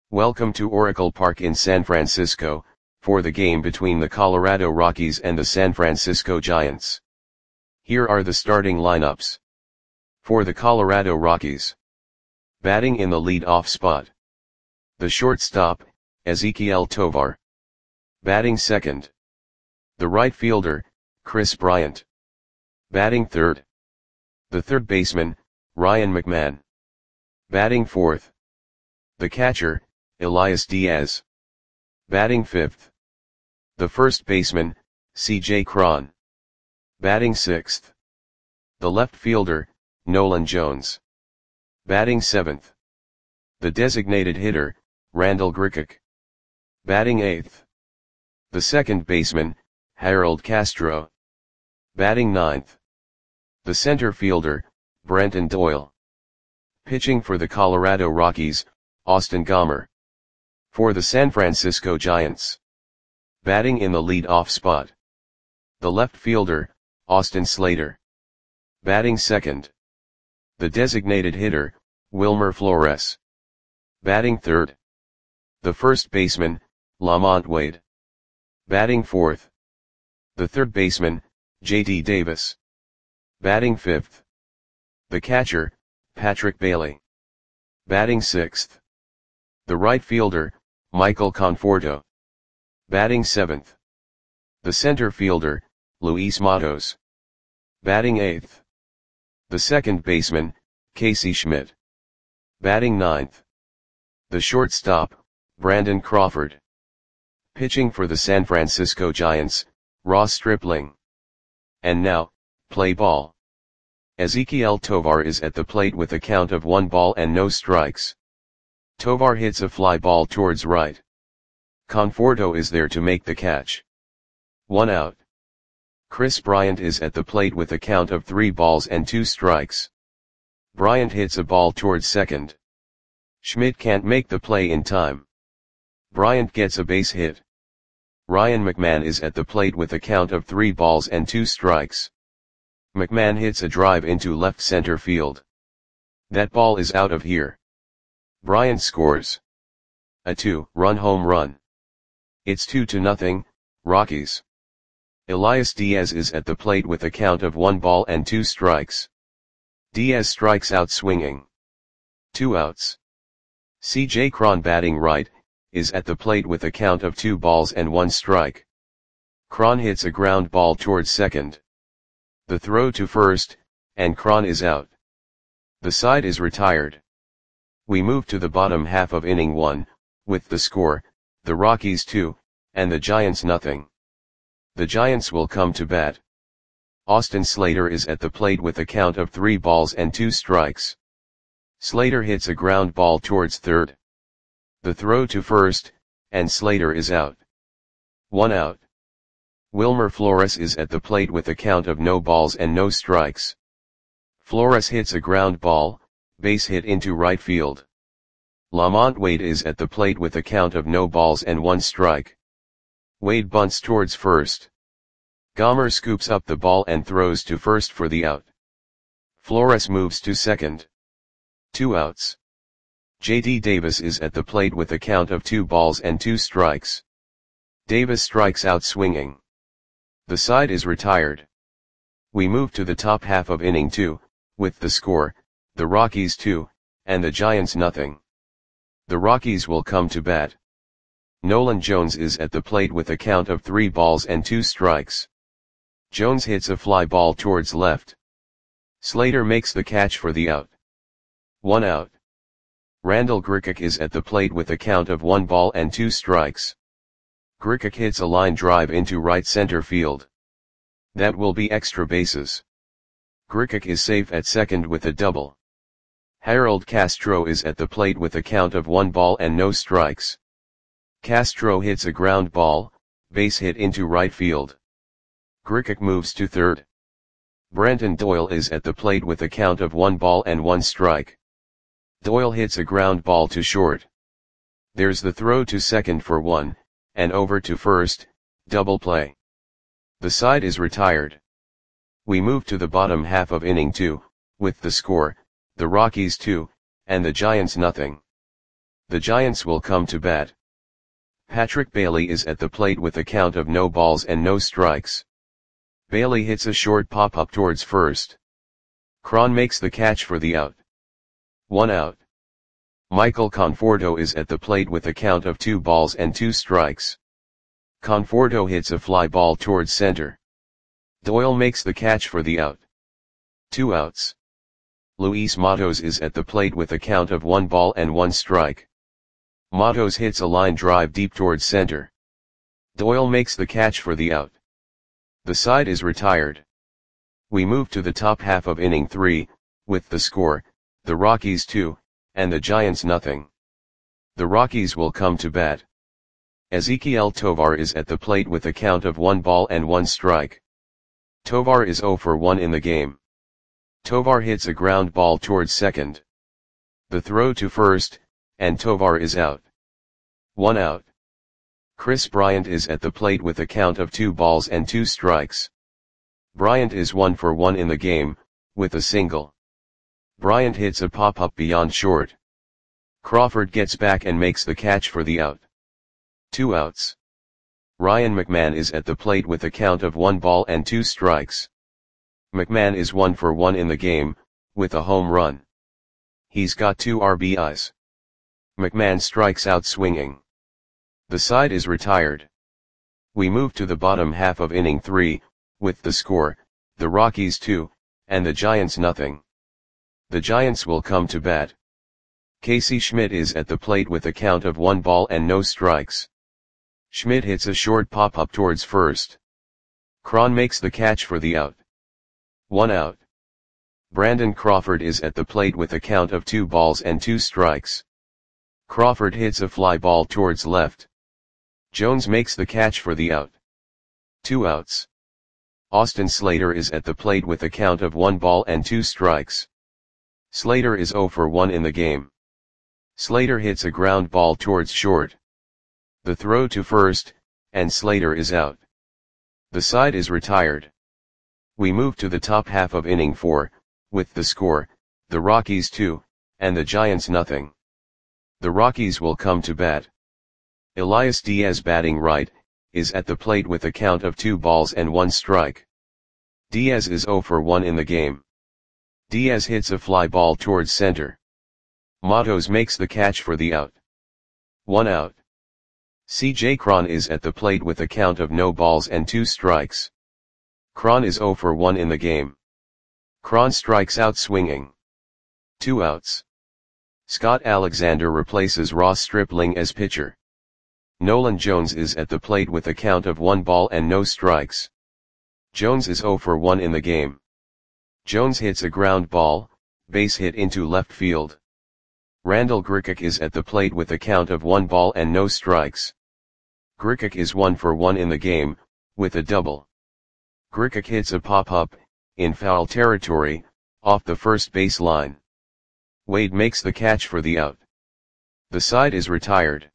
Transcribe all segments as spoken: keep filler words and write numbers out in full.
Welcome to Oracle Park in San Francisco, for the game between the Colorado Rockies and the San Francisco Giants. Here are the starting lineups. For the Colorado Rockies. Batting in the lead-off spot. The shortstop, Ezequiel Tovar. Batting second. The right fielder, Kris Bryant. Batting third. The third baseman, Ryan McMahon. Batting fourth. The catcher, Elias Diaz. Batting fifth. The first baseman, C J Cron. Batting sixth. The left fielder, Nolan Jones. Batting seventh. The designated hitter, Randal Grichuk. Batting eighth. The second baseman, Harold Castro. Batting ninth. The center fielder, Brenton Doyle. Pitching for the Colorado Rockies, Austin Gomber. For the San Francisco Giants. Batting in the lead-off spot. The left fielder, Austin Slater. Batting second. The designated hitter, Wilmer Flores. Batting third. The first baseman, Lamont Wade. Batting fourth. The third baseman, J D Davis. Batting fifth. The catcher, Patrick Bailey. Batting sixth. The right fielder, Michael Conforto. Batting seventh. The center fielder, Luis Matos. Batting eighth. The second baseman, Casey Schmidt. Batting ninth. The shortstop, Brandon Crawford. Pitching for the San Francisco Giants, Ross Stripling. And now, play ball. Ezequiel Tovar is at the plate with a count of one ball and no strikes. Tovar hits a fly ball towards right. Conforto is there to make the catch. One out. Kris Bryant is at the plate with a count of three balls and two strikes. Bryant hits a ball towards second. Schmidt can't make the play in time. Bryant gets a base hit. Ryan McMahon is at the plate with a count of three balls and two strikes. McMahon hits a drive into left center field. That ball is out of here. Bryant scores a two-run home run. It's two to nothing, Rockies. Elias Diaz is at the plate with a count of one ball and two strikes. Diaz strikes out swinging. Two outs. C J Cron, batting right, is at the plate with a count of two balls and one strike. Cron hits a ground ball towards second. The throw to first, and Cron is out. The side is retired. We move to the bottom half of inning one, with the score, the Rockies two, and the Giants nothing. The Giants will come to bat. Austin Slater is at the plate with a count of three balls and two strikes. Slater hits a ground ball towards third. The throw to first, and Slater is out. One out. Wilmer Flores is at the plate with a count of no balls and no strikes. Flores hits a ground ball, base hit into right field. Lamont Wade is at the plate with a count of no balls and one strike. Wade bunts towards first. Gomber scoops up the ball and throws to first for the out. Flores moves to second. Two outs. J D Davis is at the plate with a count of two balls and two strikes. Davis strikes out swinging. The side is retired. We move to the top half of inning two, with the score, the Rockies two, and the Giants nothing. The Rockies will come to bat. Nolan Jones is at the plate with a count of three balls and two strikes. Jones hits a fly ball towards left. Slater makes the catch for the out. One out. Randal Grichuk is at the plate with a count of one ball and two strikes. Grichuk hits a line drive into right center field. That will be extra bases. Grichuk is safe at second with a double. Harold Castro is at the plate with a count of one ball and no strikes. Castro hits a ground ball, base hit into right field. Grichuk moves to third. Brenton Doyle is at the plate with a count of one ball and one strike. Doyle hits a ground ball to short. There's the throw to second for one, and over to first, double play. The side is retired. We move to the bottom half of inning two, with the score, the Rockies two, and the Giants nothing. The Giants will come to bat. Patrick Bailey is at the plate with a count of no balls and no strikes. Bailey hits a short pop-up towards first. Cron makes the catch for the out. One out. Michael Conforto is at the plate with a count of two balls and two strikes. Conforto hits a fly ball towards center. Doyle makes the catch for the out. Two outs. Luis Matos is at the plate with a count of one ball and one strike. Matos hits a line drive deep towards center. Doyle makes the catch for the out. The side is retired. We move to the top half of inning three, with the score, the Rockies two, and the Giants nothing. The Rockies will come to bat. Ezequiel Tovar is at the plate with a count of one ball and one strike. Tovar is zero for one in the game. Tovar hits a ground ball towards second. The throw to first, and Tovar is out. One out. Chris Bryant is at the plate with a count of two balls and two strikes. Bryant is one for one in the game, with a single. Bryant hits a pop-up beyond short. Crawford gets back and makes the catch for the out. Two outs. Ryan McMahon is at the plate with a count of one ball and two strikes. McMahon is one for one in the game, with a home run. He's got two R B Is. McMahon strikes out swinging. The side is retired. We move to the bottom half of inning three, with the score, the Rockies two, and the Giants nothing. The Giants will come to bat. Casey Schmidt is at the plate with a count of one ball and no strikes. Schmidt hits a short pop-up towards first. Cron makes the catch for the out. One out. Brandon Crawford is at the plate with a count of two balls and two strikes. Crawford hits a fly ball towards left. Jones makes the catch for the out. Two outs. Austin Slater is at the plate with a count of one ball and two strikes. Slater is zero for one in the game. Slater hits a ground ball towards short. The throw to first, and Slater is out. The side is retired. We move to the top half of inning four, with the score, the Rockies two, and the Giants nothing. The Rockies will come to bat. Elias Diaz batting right, is at the plate with a count of two balls and one strike. Diaz is zero for one in the game. Diaz hits a fly ball towards center. Matos makes the catch for the out. One out. C J Cron is at the plate with a count of no balls and two strikes. Cron is zero for one in the game. Cron strikes out swinging. Two outs. Scott Alexander replaces Ross Stripling as pitcher. Nolan Jones is at the plate with a count of one ball and no strikes. Jones is zero for one in the game. Jones hits a ground ball, base hit into left field. Randall Grichuk is at the plate with a count of one ball and no strikes. Grichuk is one for one in the game, with a double. Grichuk hits a pop-up, in foul territory, off the first base line. Wade makes the catch for the out. The side is retired.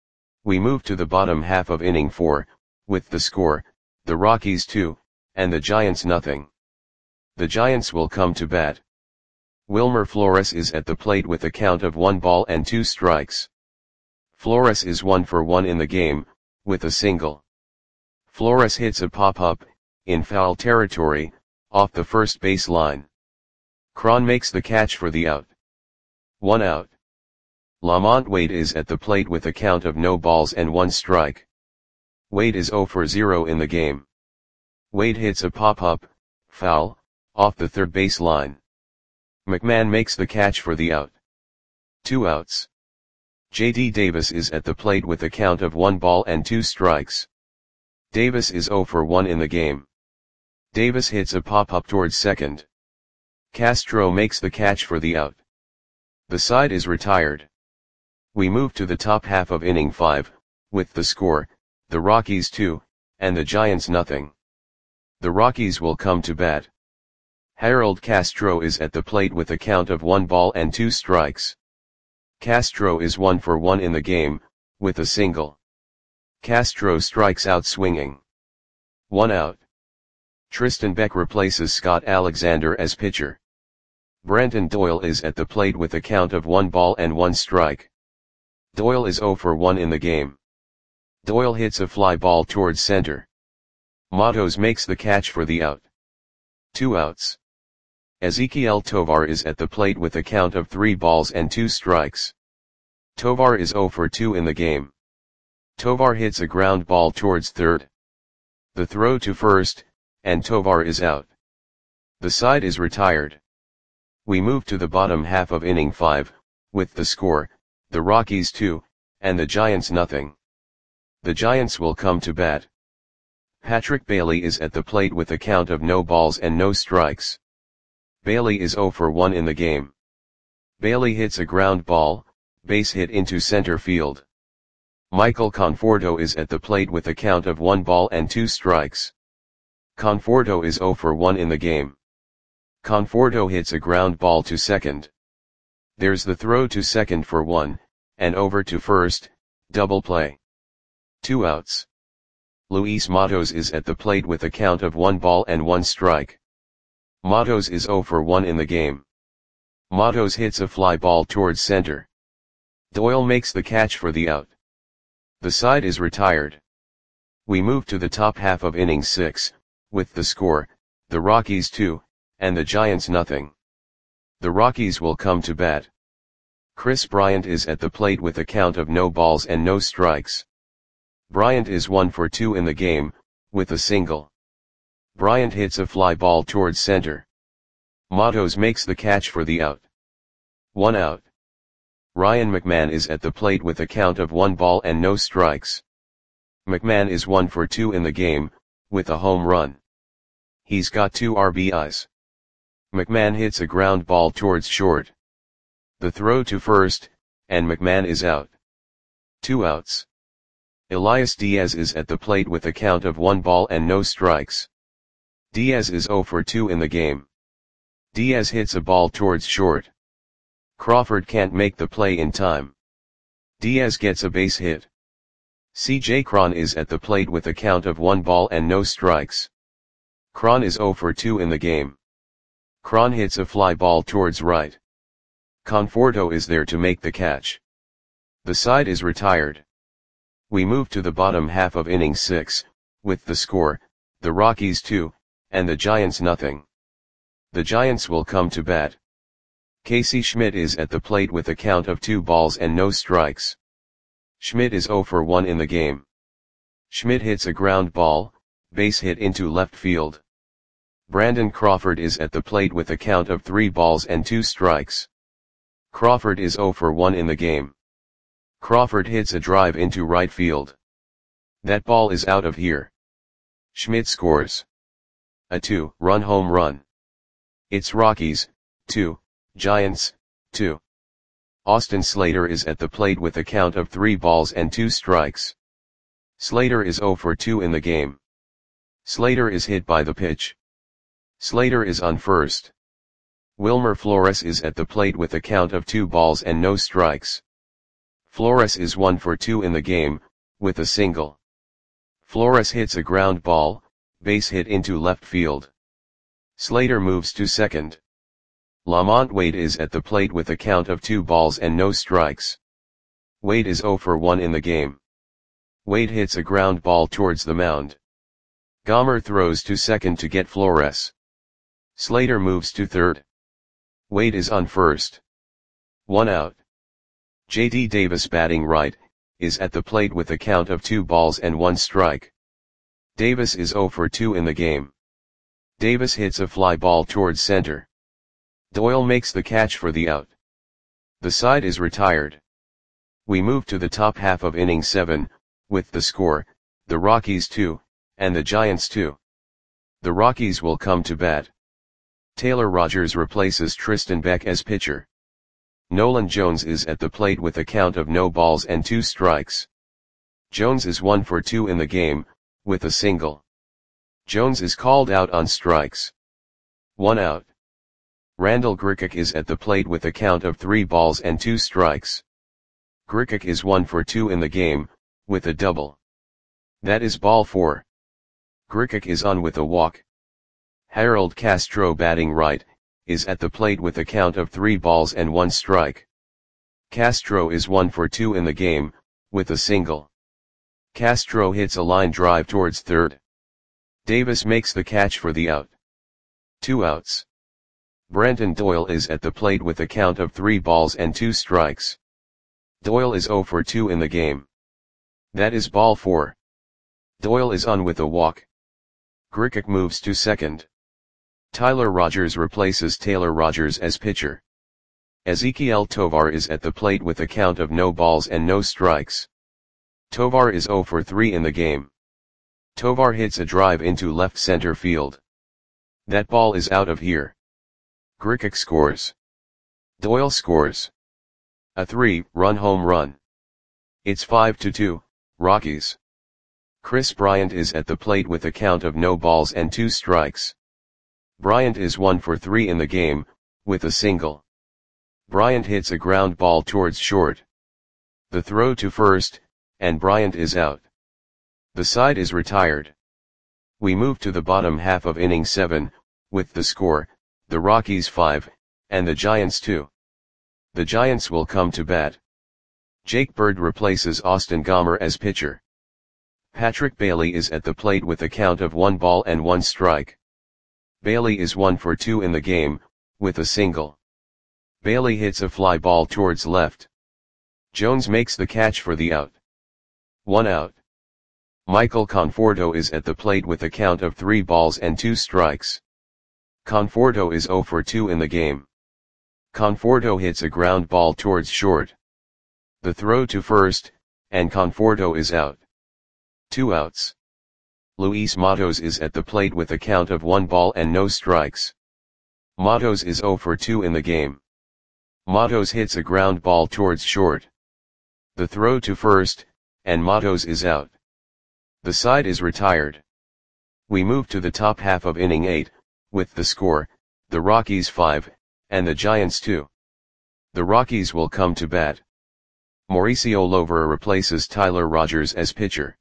We move to the bottom half of inning four, with the score, the Rockies two, and the Giants nothing. The Giants will come to bat. Wilmer Flores is at the plate with a count of one ball and two strikes. Flores is one for one in the game, with a single. Flores hits a pop-up, in foul territory, off the first base line. Cron makes the catch for the out. One out. Lamont Wade is at the plate with a count of no balls and one strike. Wade is zero for zero in the game. Wade hits a pop-up, foul, off the third base line. McMahon makes the catch for the out. Two outs. J D Davis is at the plate with a count of one ball and two strikes. Davis is zero for one in the game. Davis hits a pop-up towards second. Castro makes the catch for the out. The side is retired. We move to the top half of inning five, with the score, the Rockies two, and the Giants nothing. The Rockies will come to bat. Harold Castro is at the plate with a count of one ball and two strikes. Castro is one for one in the game, with a single. Castro strikes out swinging. One out. Tristan Beck replaces Scott Alexander as pitcher. Brenton Doyle is at the plate with a count of one ball and one strike. Doyle is zero for one in the game. Doyle hits a fly ball towards center. Matos makes the catch for the out. Two outs. Ezequiel Tovar is at the plate with a count of three balls and two strikes. Tovar is zero for two in the game. Tovar hits a ground ball towards third. The throw to first, and Tovar is out. The side is retired. We move to the bottom half of inning five, with the score, the Rockies two, and the Giants nothing. The Giants will come to bat. Patrick Bailey is at the plate with a count of no balls and no strikes. Bailey is zero for one in the game. Bailey hits a ground ball, base hit into center field. Michael Conforto is at the plate with a count of one ball and two strikes. Conforto is zero for one in the game. Conforto hits a ground ball to second. There's the throw to second for one, and over to first, double play. Two outs. Luis Matos is at the plate with a count of one ball and one strike. Matos is zero for one in the game. Matos hits a fly ball towards center. Doyle makes the catch for the out. The side is retired. We move to the top half of inning six, with the score, the Rockies two, and the Giants nothing. The Rockies will come to bat. Chris Bryant is at the plate with a count of no balls and no strikes. Bryant is one for two in the game, with a single. Bryant hits a fly ball towards center. Matos makes the catch for the out. One out. Ryan McMahon is at the plate with a count of one ball and no strikes. McMahon is one for two in the game, with a home run. He's got two R B Is. McMahon hits a ground ball towards short. The throw to first, and McMahon is out. Two outs. Elias Diaz is at the plate with a count of one ball and no strikes. Diaz is zero for two in the game. Diaz hits a ball towards short. Crawford can't make the play in time. Diaz gets a base hit. C J Cron is at the plate with a count of one ball and no strikes. Cron is zero for two in the game. Cron hits a fly ball towards right. Conforto is there to make the catch. The side is retired. We move to the bottom half of inning six, with the score, the Rockies two, and the Giants nothing. The Giants will come to bat. Casey Schmidt is at the plate with a count of two balls and no strikes. Schmidt is zero for one in the game. Schmidt hits a ground ball, base hit into left field. Brandon Crawford is at the plate with a count of three balls and two strikes. Crawford is zero for one in the game. Crawford hits a drive into right field. That ball is out of here. Schmidt scores a two-run home run. It's Rockies, two, Giants, two. Austin Slater is at the plate with a count of three balls and two strikes. Slater is zero for two in the game. Slater is hit by the pitch. Slater is on first. Wilmer Flores is at the plate with a count of two balls and no strikes. Flores is one for two in the game, with a single. Flores hits a ground ball, base hit into left field. Slater moves to second. Lamont Wade is at the plate with a count of two balls and no strikes. Wade is zero for one in the game. Wade hits a ground ball towards the mound. Gomer throws to second to get Flores. Slater moves to third. Wade is on first. One out. J D Davis batting right, is at the plate with a count of two balls and one strike. Davis is zero for two in the game. Davis hits a fly ball towards center. Doyle makes the catch for the out. The side is retired. We move to the top half of inning seven, with the score, the Rockies two, and the Giants two. The Rockies will come to bat. Taylor Rogers replaces Tristan Beck as pitcher. Nolan Jones is at the plate with a count of no balls and two strikes. Jones is one for two in the game, with a single. Jones is called out on strikes. One out. Randall Grichuk is at the plate with a count of three balls and two strikes. Grichuk is one for two in the game, with a double. That is ball four. Grichuk is on with a walk. Harold Castro batting right, is at the plate with a count of three balls and one strike. Castro is one for two in the game, with a single. Castro hits a line drive towards third. Davis makes the catch for the out. Two outs. Brenton Doyle is at the plate with a count of three balls and two strikes. Doyle is zero for two in the game. That is ball four. Doyle is on with a walk. Grichuk moves to second. Tyler Rogers replaces Taylor Rogers as pitcher. Ezequiel Tovar is at the plate with a count of no balls and no strikes. Tovar is zero for three in the game. Tovar hits a drive into left center field. That ball is out of here. Grichuk scores. Doyle scores. A three-run home run. It's five to two, Rockies. Chris Bryant is at the plate with a count of no balls and two strikes. Bryant is one for three in the game, with a single. Bryant hits a ground ball towards short. The throw to first, and Bryant is out. The side is retired. We move to the bottom half of inning seven, with the score, the Rockies five, and the Giants two. The Giants will come to bat. Jake Bird replaces Austin Gomber as pitcher. Patrick Bailey is at the plate with a count of one ball and one strike. Bailey is one for two in the game, with a single. Bailey hits a fly ball towards left. Jones makes the catch for the out. One out. Michael Conforto is at the plate with a count of three balls and two strikes. Conforto is zero for two in the game. Conforto hits a ground ball towards short. The throw to first, and Conforto is out. Two outs. Luis Matos is at the plate with a count of one ball and no strikes. Matos is zero for two in the game. Matos hits a ground ball towards short. The throw to first, and Matos is out. The side is retired. We move to the top half of inning eight, with the score, the Rockies five, and the Giants two. The Rockies will come to bat. Mauricio Lovera replaces Tyler Rogers as pitcher.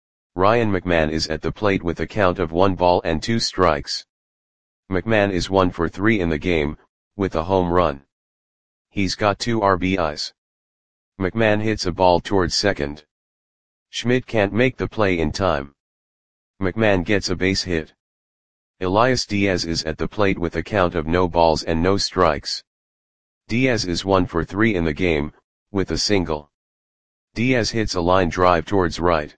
Ryan McMahon is at the plate with a count of one ball and two strikes. McMahon is one for three in the game, with a home run. He's got two R B Is. McMahon hits a ball towards second. Schmidt can't make the play in time. McMahon gets a base hit. Elias Diaz is at the plate with a count of no balls and no strikes. Diaz is one for three in the game, with a single. Diaz hits a line drive towards right.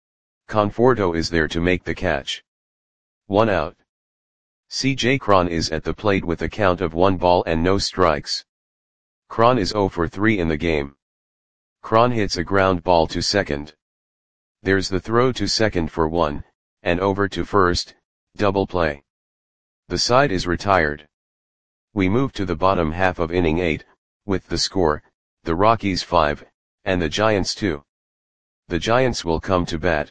Conforto is there to make the catch. One out. C J Cron is at the plate with a count of one ball and no strikes. Cron is zero for three in the game. Cron hits a ground ball to second. There's the throw to second for one, and over to first, double play. The side is retired. We move to the bottom half of inning eight, with the score, the Rockies five, and the Giants two. The Giants will come to bat.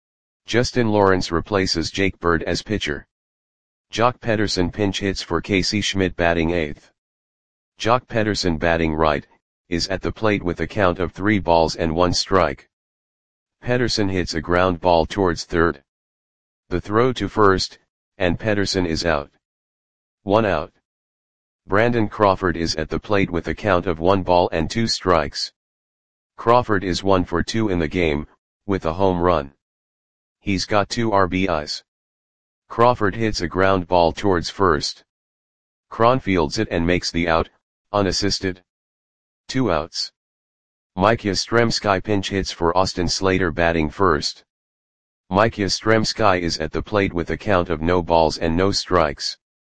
Justin Lawrence replaces Jake Bird as pitcher. Jock Pederson pinch hits for Casey Schmidt batting eighth. Jock Pederson batting right, is at the plate with a count of three balls and one strike. Pederson hits a ground ball towards third. The throw to first, and Pederson is out. One out. Brandon Crawford is at the plate with a count of one ball and two strikes. Crawford is one for two in the game, with a home run. He's got two R B Is. Crawford hits a ground ball towards first. Cron fields it and makes the out, unassisted. Two outs. Mike Yastrzemski pinch hits for Austin Slater batting first. Mike Yastrzemski is at the plate with a count of no balls and no strikes.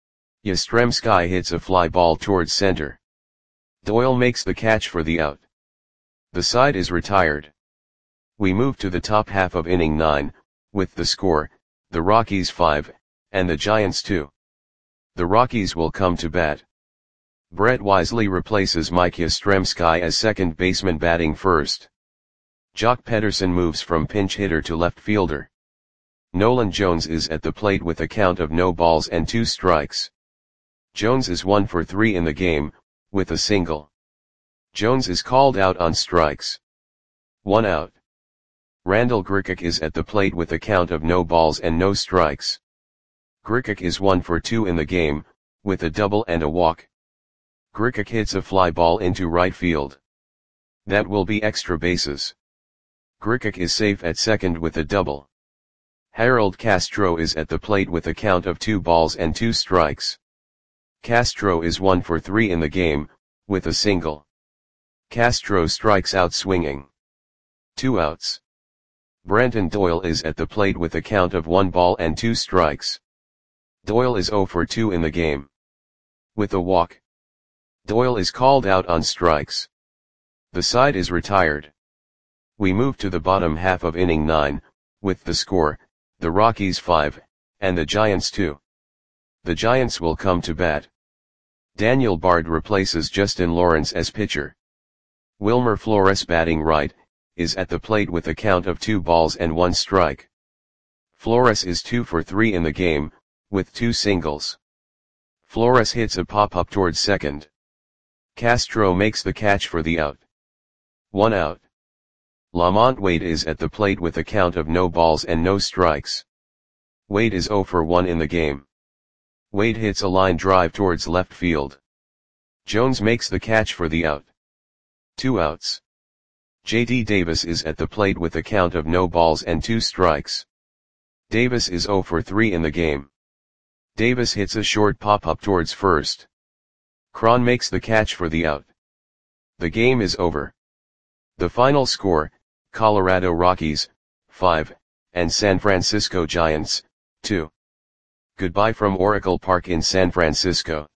Yastrzemski hits a fly ball towards center. Doyle makes the catch for the out. The side is retired. We move to the top half of inning nine, with the score, the Rockies five, and the Giants two. The Rockies will come to bat. Brett Wisely replaces Mike Yastrzemski as second baseman batting first. Jock Pederson moves from pinch hitter to left fielder. Nolan Jones is at the plate with a count of no balls and two strikes. Jones is one for three in the game, with a single. Jones is called out on strikes. One out. Randall Grichuk is at the plate with a count of no balls and no strikes. Grichuk is one for two in the game, with a double and a walk. Grichuk hits a fly ball into right field. That will be extra bases. Grichuk is safe at second with a double. Harold Castro is at the plate with a count of two balls and two strikes. Castro is one for three in the game, with a single. Castro strikes out swinging. Two outs. Brenton Doyle is at the plate with a count of one ball and two strikes. Doyle is zero for two in the game. With a walk. Doyle is called out on strikes. The side is retired. We move to the bottom half of inning nine, with the score, the Rockies five, and the Giants two. The Giants will come to bat. Daniel Bard replaces Justin Lawrence as pitcher. Wilmer Flores, batting right, is at the plate with a count of two balls and one strike. Flores is two for three in the game, with two singles. Flores hits a pop-up towards second. Castro makes the catch for the out. One out. Lamont Wade is at the plate with a count of no balls and no strikes. Wade is zero for one in the game. Wade hits a line drive towards left field. Jones makes the catch for the out. Two outs. J D Davis is at the plate with a count of no balls and two strikes. Davis is zero for three in the game. Davis hits a short pop-up towards first. Cron makes the catch for the out. The game is over. The final score, Colorado Rockies, five, and San Francisco Giants, two. Goodbye from Oracle Park in San Francisco.